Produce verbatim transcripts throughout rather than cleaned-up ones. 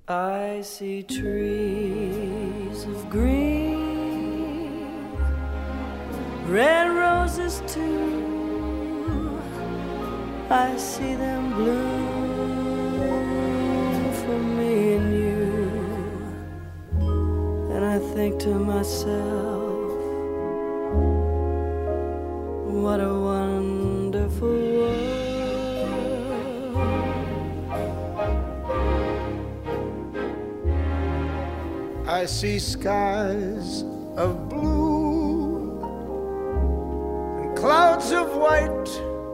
I see trees of green, red roses too. I see them bloom for me and you. And I think to myself, what a wonderful world. I see skies of blue and clouds of white,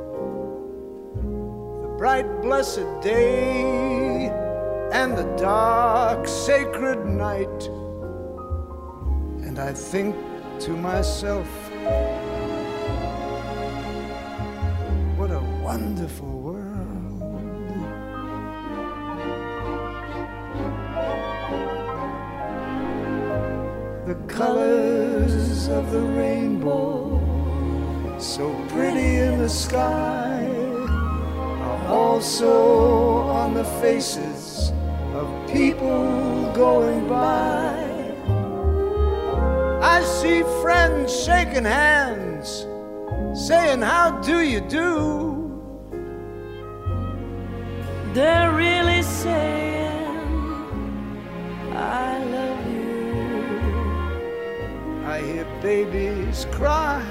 the bright blessed day and the dark sacred night. And I think to myself, what a wonderful world. The colors of the rainbow, so pretty in the sky, are also on the faces of people going by. I see friends shaking hands, saying, how do you do? They're really saying, I love you. I hear babies cry,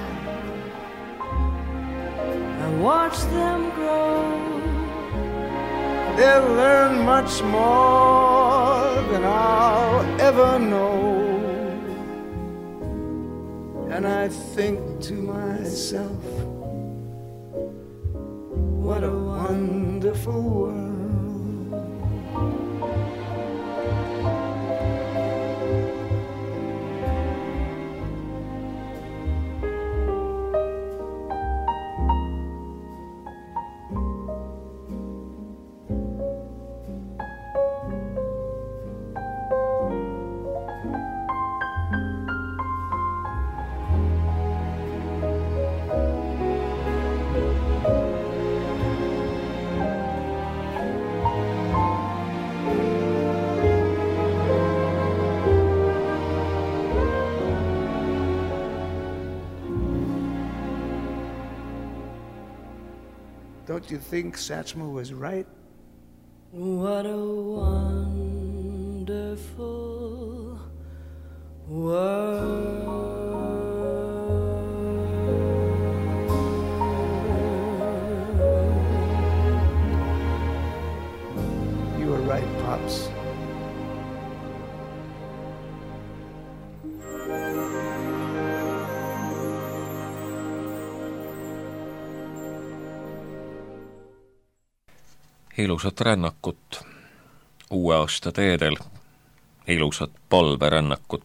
I watch them grow. They'll learn much more than I'll ever know. And I think to myself, what a wonderful world. Don't you think Satchmo was right? What a wonderful world. You were right, Pops. Ilusat rännakut uue aasta teedel, ilusat palverännakut.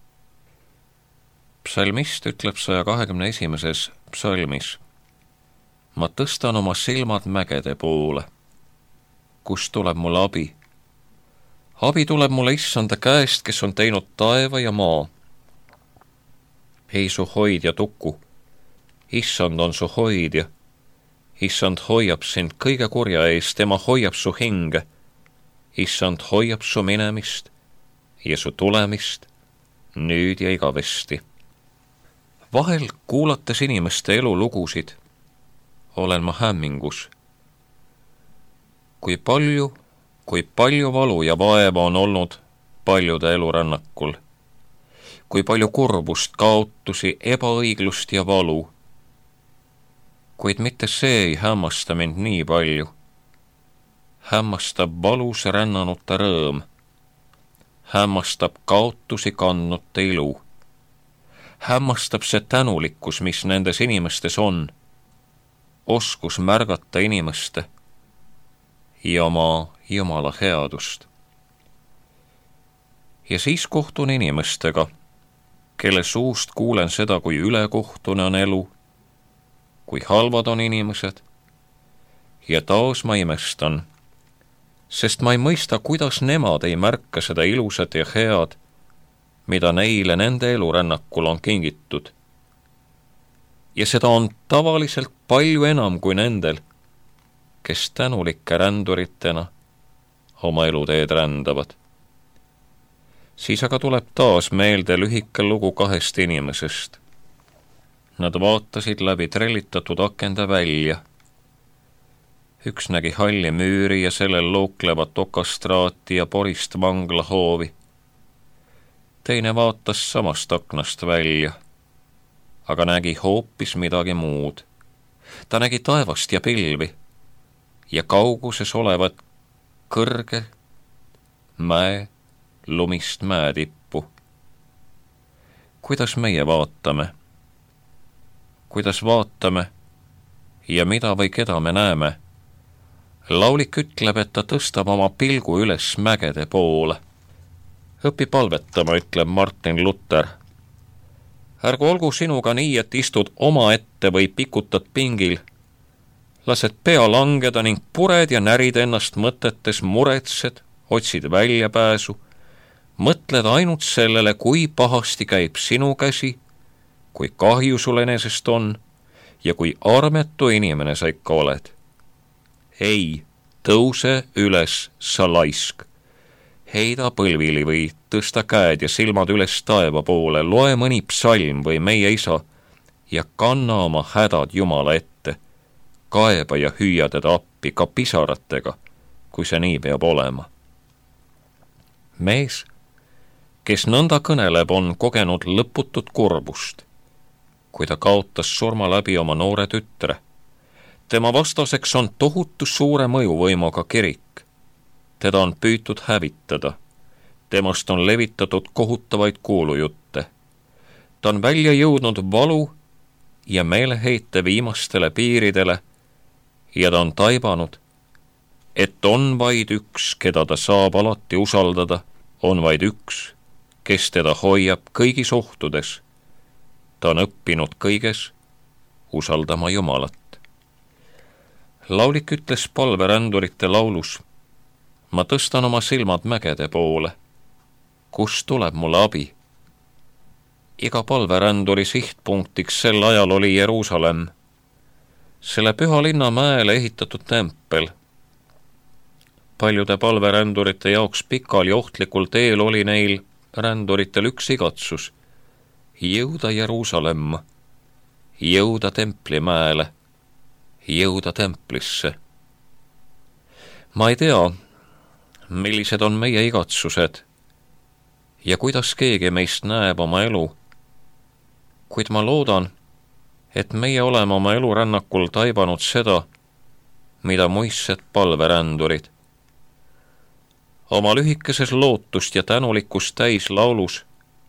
Psalmist ütleb saja kahekümne esimeses psalmis: ma tõstan oma silmad mägede poole, kust tuleb mul abi. Abi tuleb mulle Issanda käest, kes on teinud taeva ja maa. Ei su hoidja tuku, Issand on su hoidja. Issand hoiab sind kõige kurja eest, tema hoiab su hinge. Issand hoiab su minemist ja su tulemist nüüd ja igavesti. Vahel kuulates inimeste elulugusid, olen ma hämmingus. Kui palju, kui palju valu ja vaeva on olnud paljude elurännakul. Kui palju kurbust, kaotusi, ebaõiglust ja valu. Kuid mitte see ei hämmasta mind nii palju. Hämmastab valus rännanute rõõm. Hämmastab kaotusi kandnute ilu. Hämmastab see tänulikkus, mis nendes inimestes on. Oskus märgata inimeste ja oma Jumala headust. Ja siis kohtun inimestega, kelle suust kuulen seda, kui ülekohtune on elu, kui halvad on inimesed, ja taas ma imestan, sest ma ei mõista, kuidas nemad ei märka seda ilusat ja head, mida neile nende elurännakul on kingitud. Ja seda on tavaliselt palju enam kui nendel, kes tänulike ränduritena oma eluteed rändavad. Siis aga tuleb taas meelde lühike lugu kahest inimesest. Nad vaatasid läbi trellitatud akende välja. Üks nägi halli müüri ja sellel looklevat okastraati ja porist vanglahoovi. Teine vaatas samast aknast välja, aga nägi hoopis midagi muud. Ta nägi taevast ja pilvi ja kauguses olevat kõrge mäe, lumist mäetippu. Kuidas meie vaatame? Kuidas vaatame ja mida või keda me näeme? Laulik ütleb, et ta tõstab oma pilgu üles mägede poole. Õpi palvetama, ütleb Martin Luther. Ärgu olgu sinuga nii, et istud oma ette või pikutad pingil. Lased pea langeda ning pured ja närid ennast mõtetes, muretsed, otsid väljapääsu. Mõtled ainult sellele, kui pahasti käib sinu käsi, kui kahju sul enesest on ja kui armetu inimene sa ikka oled. Ei, tõuse üles, sa laisk. Heida põlvili või tõsta käed ja silmad üles taeva poole, loe mõni psalm või meie isa ja kanna oma hädad Jumala ette. Kaeba ja hüüa teda appi ka pisaratega, kui see nii peab olema. Mees, kes nõnda kõneleb, on kogenud lõputut kurbust, kui ta kaotas surma läbi oma noore tütre. Tema vastaseks on tohutu suure mõjuvõimuga kirik. Teda on püütud hävitada. Temast on levitatud kohutavaid kuulujutte. Ta on välja jõudnud valu ja meeleheite viimastele piiridele ja ta on taibanud, et on vaid üks, keda ta saab alati usaldada, on vaid üks, kes teda hoiab kõigis ohtudes. Ta on õppinud kõiges usaldama Jumalat. Laulik ütles palverändurite laulus: ma tõstan oma silmad mägede poole. Kust tuleb mulle abi? Iga palveränduri sihtpunktiks sel ajal oli Jeruusalemm, selle püha linna mäele ehitatud tempel. Paljude palverändurite jaoks pikal ja ohtlikul teel oli neil ränduritel üks igatsus: jõuda Jeruusalemma, jõuda templimäele, jõuda templisse. Ma ei tea, millised on meie igatsused ja kuidas keegi meist näeb oma elu, kuid ma loodan, et meie oleme oma elurännakul taibanud seda, mida muistsed palverändurid. Oma lühikeses lootust ja tänulikkust täis laulus,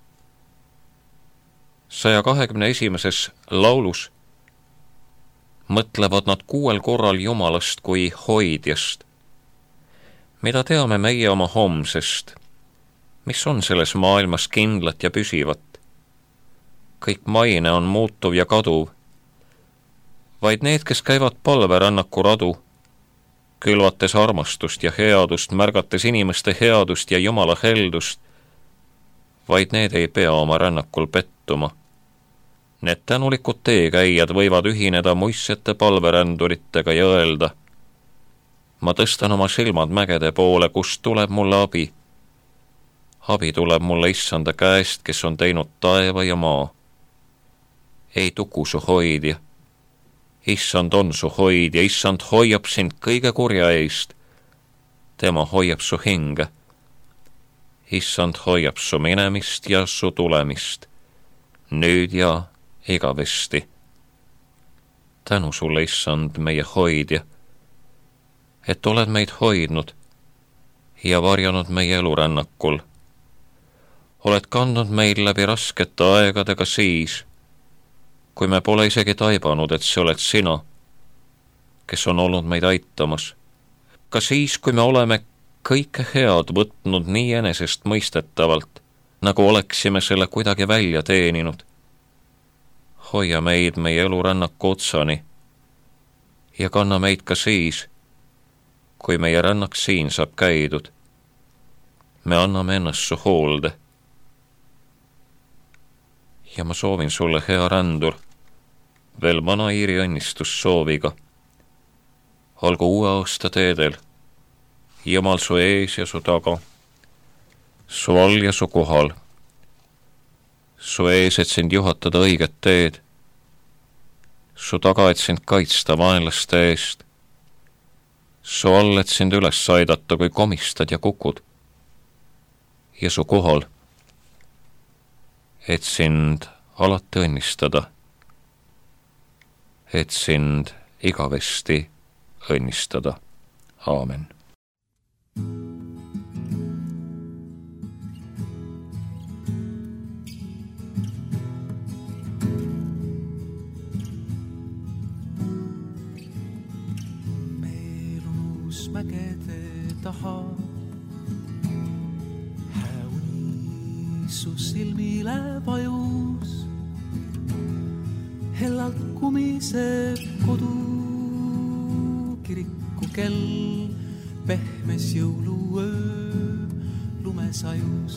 saja kahekümne esimeses laulus, mõtlevad nad kuuel korral Jumalast kui hoidjast. Mida teame meie oma homsest? Mis on selles maailmas kindlat ja püsivat? Kõik maine on muutuv ja kaduv. Vaid need, kes käivad palverännaku radu, külvates armastust ja headust, märgates inimeste headust ja Jumala heldust, vaid need ei pea oma rännakul pettuma. Need tänulikud teekäijad võivad ühineda muistsete palveränduritega ja öelda: ma tõstan oma silmad mägede poole, kust tuleb mulle abi. Abi tuleb mulle Issanda käest, kes on teinud taeva ja maa. Ei tuku su hoidja. Issand on su hoidja, Issand hoiab sind kõige kurja eest. Tema hoiab su hinge. Issand hoiab su minemist ja su tulemist, nüüd ja igavesti. Tänu sulle, Issand, meie hoidja, et oled meid hoidnud ja varjanud meie elurännakul. Oled kandnud meid läbi raskete aegadega siis, kui me pole isegi taibanud, et see oled sina, kes on olnud meid aitamas. Ka siis, kui me oleme kõike head võtnud nii enesest mõistetavalt, nagu oleksime selle kuidagi välja teeninud. Hoia meid meie elurännaku otsani ja kanna meid ka siis, kui meie rännak siin saab käidud. Me anname ennast su hoolde. Ja ma soovin sulle, hea rändur, veel vana Iiri õnnistussooviga. Olgu uue aasta teedel Jumal su ees ja su taga. su all ja su kohal, su ees, et sind juhatada õiget teed, su taga, et sind kaitsta vaenlaste eest, su all, et sind üles aidata, kui komistad ja kukud, ja su kohal, et sind alati õnnistada, et sind igavesti õnnistada. Aamen. Mägede taha hääunisu silmile vajus, hellalt kumiseb kodu kiriku kell, pehmes jõuluöö lumesajus.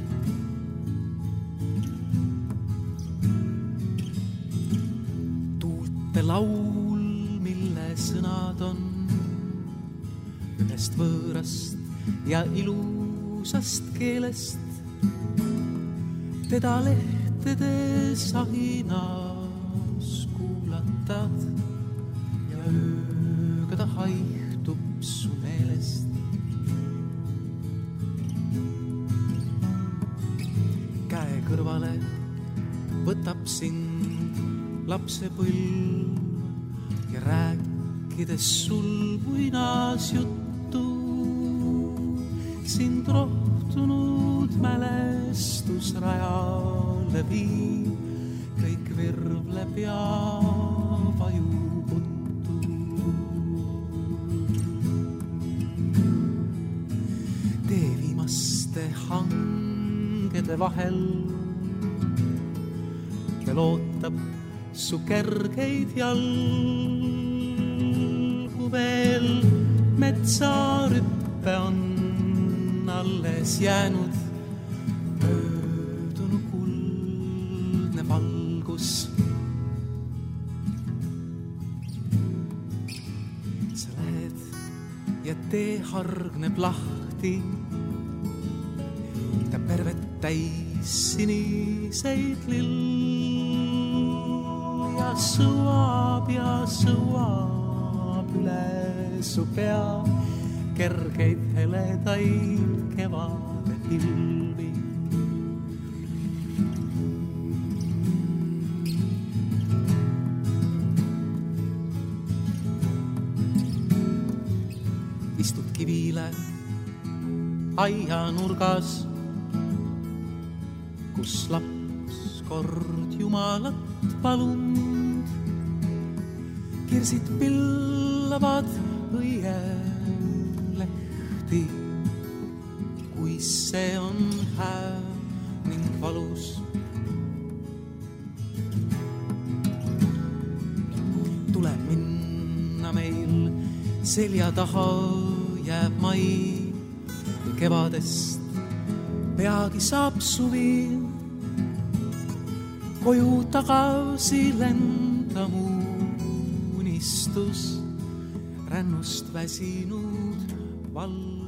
Tuulte laul, mille sõnad on ühest võõrast ja ilusast keelest, teda lehtedes ahinas kuulatad ja ööga ta haihtub su meelest. Käe kõrvale võtab sind lapsepõlv ja rääkides sul muinas juttu, sind rohtunud mälestusrajale viib, kõik virvleb ja vajub uttu. Tee viimaste hangede vahel veel ootab su kergeid jalgu, veel metsarüppe on alles jäänud möödunu kuldne valgus. Sa lähed ja tee hargneb lahti, ta pervet täis siniseid lill ja sõuab ja sõuab üle su pea kergeid heledaid kevade pilvi. Istud kivile aianurgas, kus laps kord Jumalat palunud. Kirsid pillavad õie lehti, kui see on hää ning valus. Tuleb minna meil selja taha, jääb mai kevadest, peagi saab suvi. Koju tagasi lenda mu unistus, rännust väsinud val.